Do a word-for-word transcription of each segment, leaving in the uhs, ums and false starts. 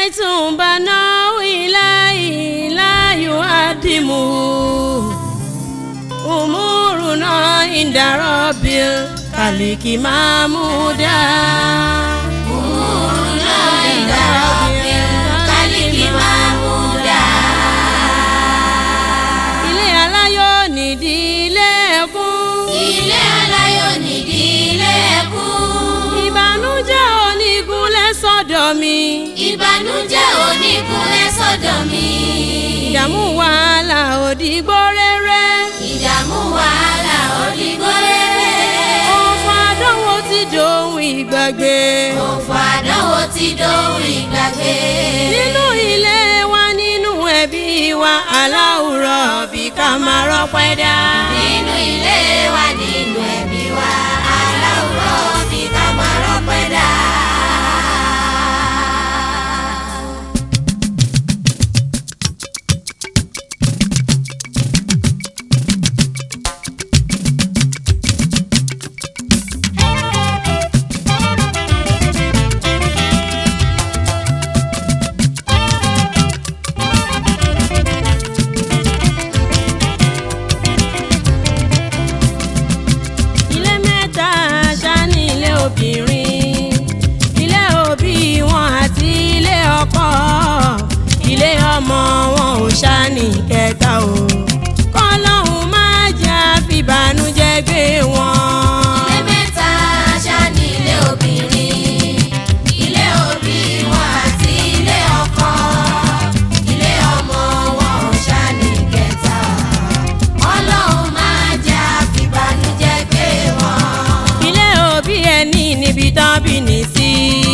بيت بناه إليه لا يهدم أمورنا عند رب الخالق محمودا أمورنا عند رب الخالق محمودا. ilé aláyọ̀ nídìílé ẹkún. ilé aláyọ̀ nídìílé ẹkún. ìbànújẹ́ onígunlẹ̀ sọ́dọ̀ mi. ìbànújẹ́ onígunlẹ̀ sọ́dọ̀ mi. ìdààmú wàhálà òdìgbò rere. ìdààmú wàhálà òdìgbò rere. òfò àdánwò ti dòun ìgbàgbé. òfò àdánwò ti dòun ìgbàgbé. nínú ilé wa nínú ẹbí wa aláwùrọ̀ bí ká máa rọ́pẹ́ dá. nínú ilé wa nínú ẹbí wa aláwùrọ̀ bí ká máa rọ́pẹ́ dá. ilé mẹ́ta ṣá ní ilé obìnrin, ilé òbí wọn àti ilé ọkọ, ilé ọmọ wọn ò ṣá ní kẹta o. kọ́lọ́hún má jẹ́ àfìbànújẹ́ gbé wọn. ilé mẹ́ta ṣá ní ilé obìnrin, ilé òbí wọn àti ilé ọkọ, ilé ọmọ wọn ò ṣá ní kẹta. Ọlọ́run máa jẹ́ àfìbànújẹ́ gbé wọn. ilé òbí ẹni níbi tán bí ní sí.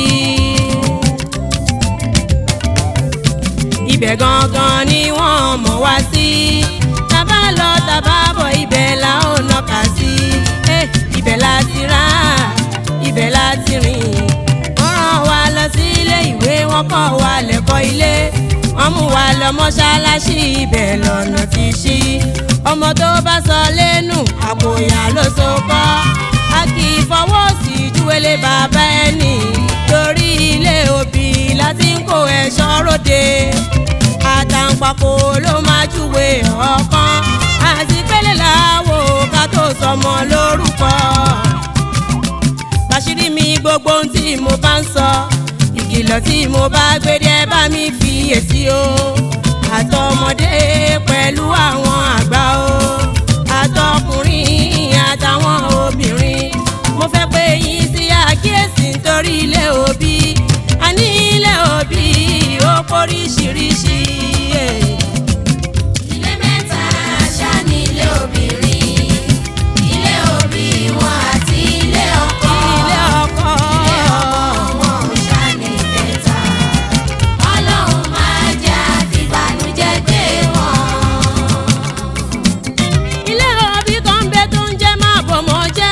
ibẹ̀ gangan ni wọ́n mọ̀ wá sí. tàbá lọ tàbá bọ̀ ibẹ̀ la ó nàka sí. Eh, ibẹ̀ la ti rà, ibẹ̀ la ti rìn. wọ́n rán wa lọ sí ilé ìwé, wọ́n kọ́ wa lẹ́kọ̀ọ́ ilé. wọ́n mú wa lọ mọ́ṣáláṣí, ibẹ̀ lọ́nà ti ṣí. ọmọ tó bá sọ lẹ́nu àpòyà ló so kọ́. a kì í fọwọ́ sí júwèlé bàbá ẹni. torí ilé òbí láti ń kó ẹ̀ṣọ́ ròde. àtàǹpàkò ló máa júwe ọ̀kan. àti pélé làwò ká tó sọmọ lórúkọ. bàṣírí mi gbogbo ohun tí mo bá ń sọ. ìkìlọ̀ tí mo bá gbé dé bá mi fi èsì o. àtọmọdé pẹ̀lú àwọn àgbà o. àtọkùnrin àtàwọn obìnrin. mo fẹ́ pé yín sí àkíyèsí nítorí ilé òbí. a ní ilé òbí ó póríṣiríṣi. ilé mẹ́ta ṣá ní ilé obìnrin, ilé òbí wọn àti ilé ọkọ, ilé ọkọ. ilé ọmọ wọn ò ṣá ní kẹta. Ọlọ́run máa jẹ́ àfìbànújẹ́ gbé wọn. ilé òbí kan ń bẹ tó ń jẹ́ má bọ̀mọ́ jẹ́.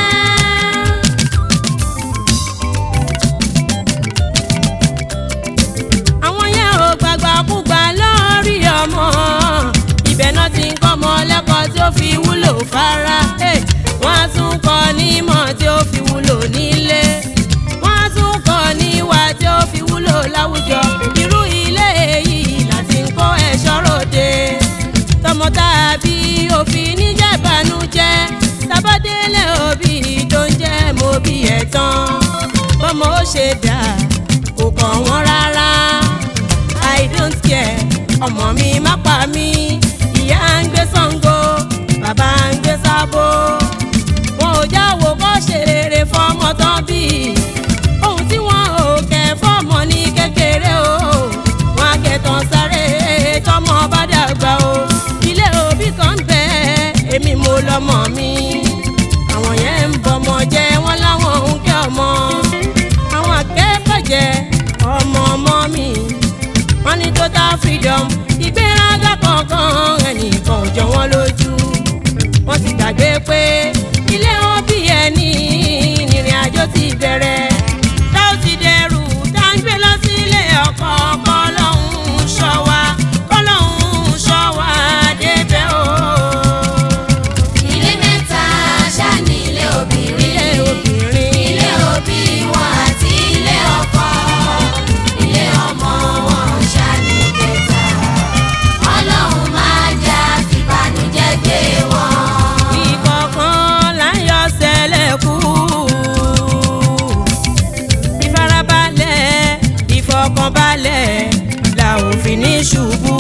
àwọn yẹn ò gbàgbà kúgbà lórí ọmọ. ibẹ̀ náà ti ń kọ́ ọmọ lẹ́kọ̀ọ́ tí ó fi wúlò fara. Eh, wọ́n á tún kọ́ nímọ̀ tí ó fi wúlò nílé. wọ́n á tún kọ́ níwà tí ó fi wúlò láwùjọ. irú ilé yìí láti ń kó ẹ̀ṣọ́ ròde. tọmọ tàbí òfin níjẹ̀bánújẹ́. tábàdélé òbí tó ń jẹ́ mọ́bí ẹ̀ tán. bọ́mọ ó ṣe dà kò kàn wọ́n rárá. I don't care, ọmọ mi má pa mí. ìyá ń gbé Ṣàngó, bàbá ń gbé Ṣàbó. wọn ò jáwọ́ kó ṣe rere fọmọ tán bí. ohun tí wọn ò kẹ́ fọmọ ní kékeré o. wọn á kẹtàn sáré tọmọ bá dàgbà o. ilé òbí kan ń bẹ èmi mo lọmọ mi. àwọn yẹn ń bọmọ jẹ wọn láwọn ń kẹ́ ọmọ. àwọn akẹ́kọ̀ọ́ jẹ ọmọ ọmọ mi. wọ́n ní total freedom, ìgbéraga kankan ẹnìkan ò jọ wọ́n lójú. wọ́n ti gbàgbé pé ilé òbí ẹni ìrìn àjò ti bẹ̀rẹ̀. tá ó ti dẹrù tá ń gbé lọ sí ilé ọkọ. kọ́lọ́hún ṣọ́ wa, kọ́lọ́hún ṣọ́ wa débẹ̀ o. ilé mẹ́ta ṣá ní ilé obìnrin, ilé obìnrin. ilé òbí wọn àti ilé ọkọ, ilé ọmọ ìfọkànbalẹ̀ la ò fi ní ṣubú.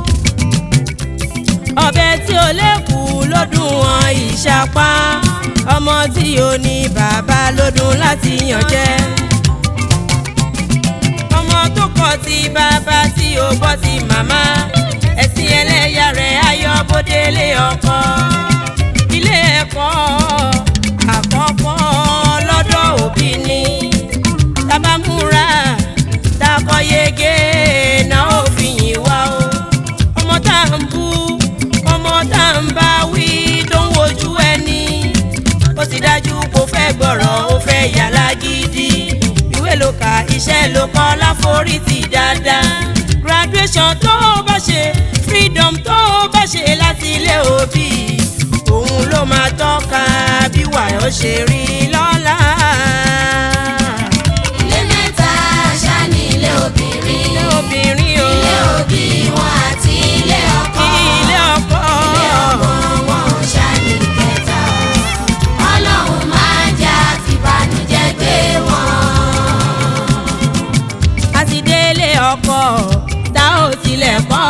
ọbẹ̀ tí ó lékù ló dùn wọn ìṣapá, ọmọ tí ó ní bàbá ló dùn láti yàn jẹ. ọmọ tó kọ̀ ti bàbá tí ó gbọ́ ti màmá, ẹ̀sìn ẹlẹ́yà rẹ̀ ayọ̀ bódélé ọkọ. ilé ẹ̀kọ́ àkọ́kọ́ lọ́dọ̀ òbí ni, tábà múra takọ yege náà ó fi yìn wá o. ọmọ tá à ń bú, ọmọ tá à ń bá wí tó ń wojú ẹni, ó ti dájú kó fẹ́ gbọ́rọ̀ ó fẹ́ yàrá gidi. ìwé ló kà iṣẹ́ ló kọ́ láforítì dáadáa. graduation tó bá ṣe, freedom tó bá ṣe láti ilé òbí, òun ló máa tọ́ka bí wàá ṣe rí lọ́la. ilé mẹ́ta ṣáá ní ilé obìnrin. ilé obìnrin o. ilé òbí wọn àti ilé ọkọ. ilé ọkọ. ilé ọmọ wọn ṣáá ní kẹta. ọlọ́run máa jà fìbànújẹ́ gbé wọn. a ti délé ọkọ tá ò tilẹ̀ kọ́.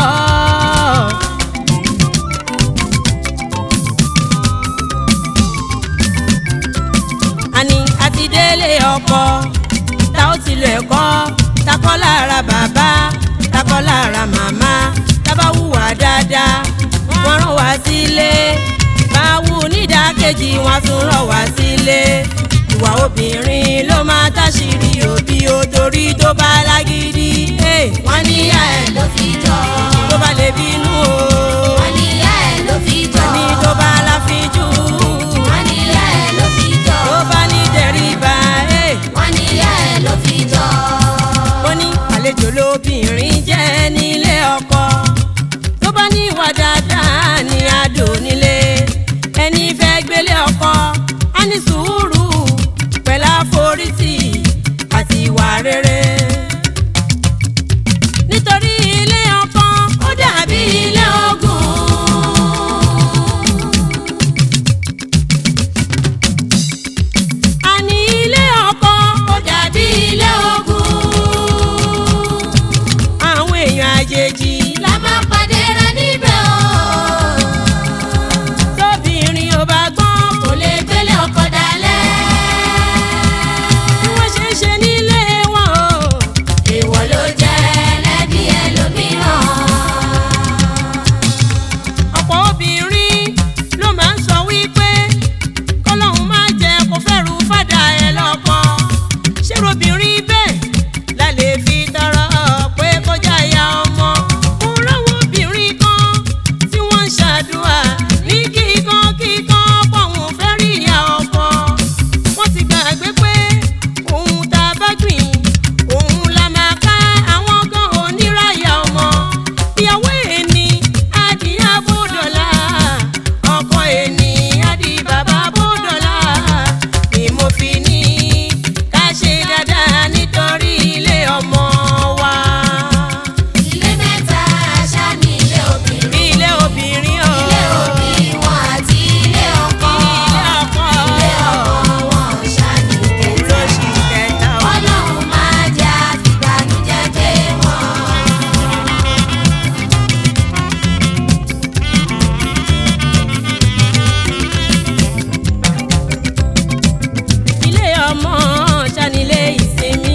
àní a ti délé ọkọ tá ò tilẹ̀ kọ́. takọ́ lára bàbá, takọ́ lára màmá, tábà hùwà dáadáa wọ́n rán wá sílé. máa wù nídàkejì wọn tún rán wá sílé. ìwà obìnrin ló máa táṣìírí òbí o, torí tó bá lágídí. wọ́n ní ìyá ẹ̀ ló fi jọ. tó bá lè bínú o. wọ́n ní ìyá ẹ̀ ló fi jọ. wọ́n ní tó bá láfíjú. wọ́n ní ìyá ẹ̀ ló fi jọ. tó bá ní tẹríba. wọ́n ní ìyá ẹ̀ ló fi jọ. ó ní àlejò lóbìnrin jẹ́ nílé ọkọ. tó bá ní ìwà dáadáa ní adò nílé. ẹni fẹ́ gbélé ọkọ á ní sùúrù pẹ̀lú àforítì àti ìwà rere. nítorí ilé ọkọ ó dàbí ilé ogun. àní ilé ọkọ ó dàbí ilé ogun. àwọn èèyàn àjèjì la máa pàdé rẹ níbẹ̀ o. tóbìnrin ò bá gbọ́n kò lè gbélé ọkọ dalẹ̀. bí wọ́n ṣe ń ṣe nílé wọn o. èèwọ̀ ló jẹ́ lẹ́bí ẹlòmíràn. ọ̀pọ̀ obìnrin ló máa ń sọ wípé kọ́lọ́hún máa jẹ́ kó fẹ́rù fàdà ẹ̀ lọ́kọ. ṣé obìnrin bẹ́ẹ̀ la lè fi tọrọ pé kó jáya ọmọ. mo ráwọn obìnrin kan tí wọ́n ń ṣàdúrà ní kíkan kíkan pọ̀hún fẹ́ rí ìyá ọkọ. wọ́n ti gbàgbé pé ohun tá a bá gbìn òun la máa ká. àwọn gan oníráyà ọmọ. ìyàwó ẹni adìyẹ bódọ́là, ọkọ ẹni adì bàbá bódọ́là. ni mo fi ní ká ṣe dáadáa nítorí ilé ọmọ wa. ilé mẹ́ta ṣáá ní ilé obìnrin. ilé obìnrin o. ilé òbí wọn àti ilé ọkọ. ilé ọkọ. ilé ọmọ wọn ṣáá ní kẹta. lóṣù kẹta o. ọlọ́run máa jà fìbànújẹ́ gbé wọn. ilé ọmọ ṣánilé ìsinmi.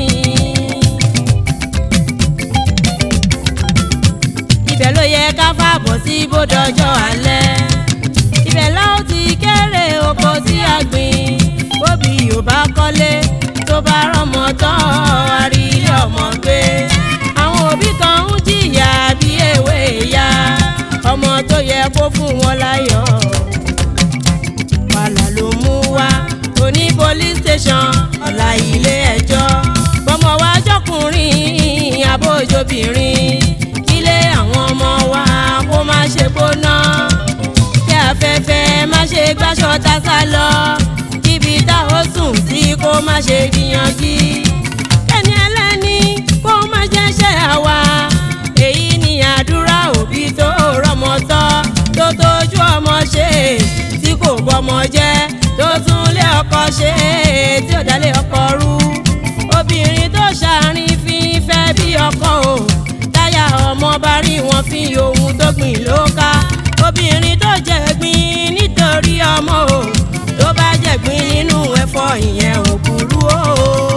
ibẹ̀ ló yẹ ká fàbọ̀ sí bódọjọ́ alẹ́. ibẹ̀ la ó ti kéré oko tí a gbìn. bóbi ò bá kọ́lé tó bá rọ́mọ tán àrí ilé ọmọ gbé. àwọn òbí kan ń jìyà bí ewé ìyá. ọmọ tó yẹ kó fún wọn láyọ̀ wàhálà ló mú wá. òní police station ọ̀la ilé ẹjọ́. bọ́mọ wa jọkùnrin abójóbìnrin. kílé àwọn ọmọ wa kó má ṣe gbóná. kí afẹ́fẹ́ má ṣe gbáṣọ tá sá lọ. kíbi tá ó sùn sí kó má ṣe gbìyànjú. kẹ́ni ẹlẹ́ni kó má jẹ́ ṣẹ́ àwa. èyí ni àdúrà òbí tó rọ́mọ tọ́ tó tójú ọmọ ṣe tí kò bọ́mọ jẹ́ tó tún lé ọkọ ṣe tí ò dálé ọkọ rú. obìnrin tó ṣàárín fífẹ́ bí ọkọ o táyà ọmọ bá rí wọn fi ohun tó gbìn ló ká obìnrin tó jẹ̀gbin nítorí ọmọ o tó bá jẹ̀gbin nínú ẹ̀fọ́ ìyẹn ò burú o.